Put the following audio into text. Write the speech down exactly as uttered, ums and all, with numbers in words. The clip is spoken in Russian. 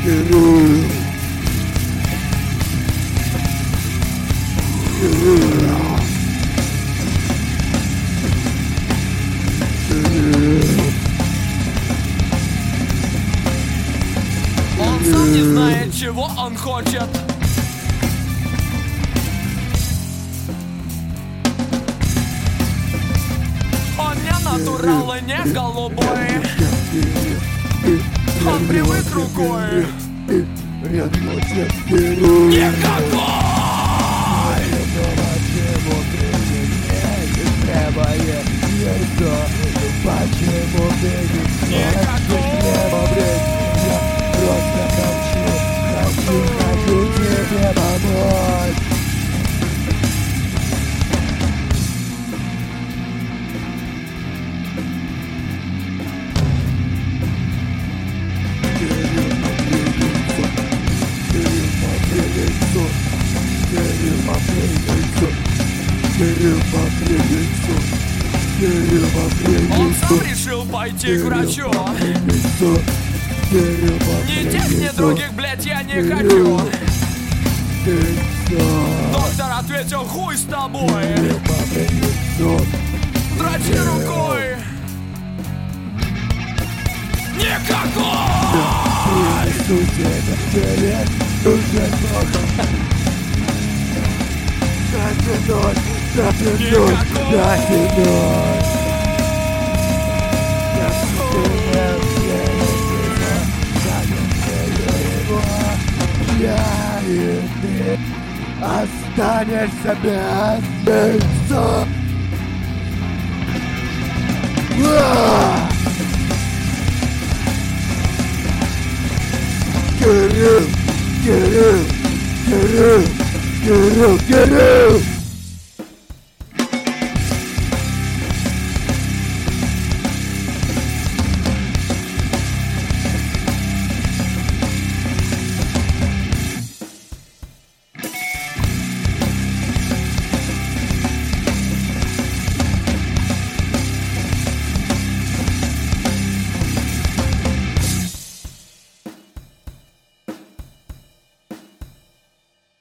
Кирилл. Кирилл. Он сам не знает, чего он хочет. Он не натурал и не голубой. Он привык рукой. Никакой! Почему ты не можешь? Я просто хочу, хочу, хочу тебе помочь. Он сам решил пойти к врачу. Ни тех, ни других, блять, я не хочу. Доктор ответил: хуй с тобой. Дрочи рукой. Никакой! Я и ты останешься без лица. Кирилл, Кирилл, Кирилл, Кирилл, Кирилл.